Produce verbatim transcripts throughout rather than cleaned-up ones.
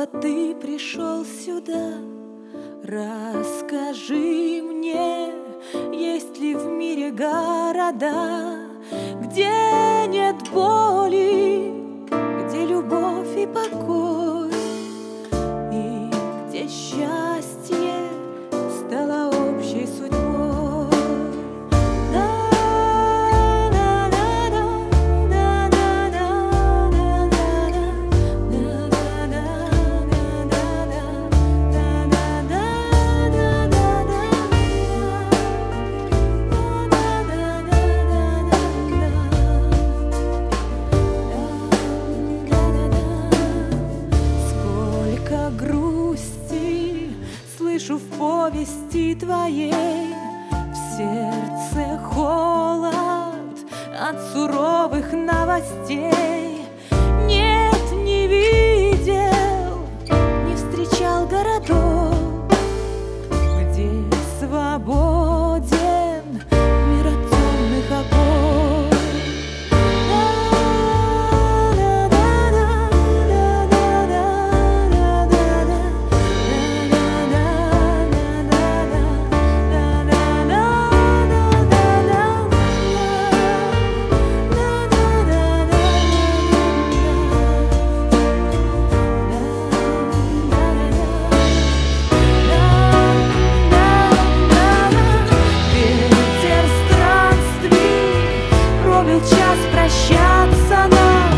снова ты пришел сюда. Расскажи мне, есть ли в мире города, где нет боли, где любовь и покой, и где счастье стало общей судьбой. Грусти слышу в повести твоей, в сердце холод от суровых новостей. Нет, не видел, не встречал городов, где свободен мир от темных оков. Час прощаться нам,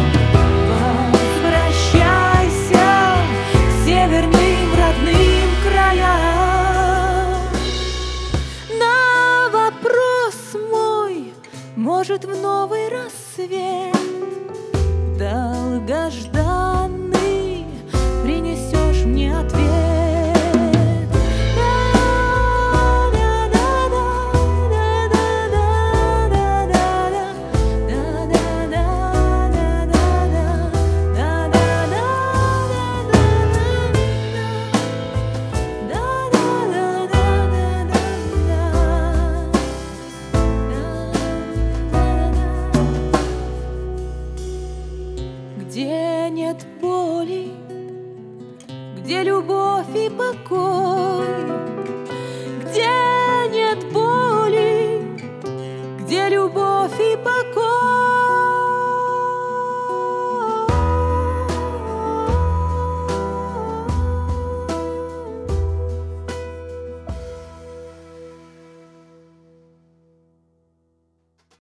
возвращайся к северным родным краям. На вопрос мой, может, в новый рассвет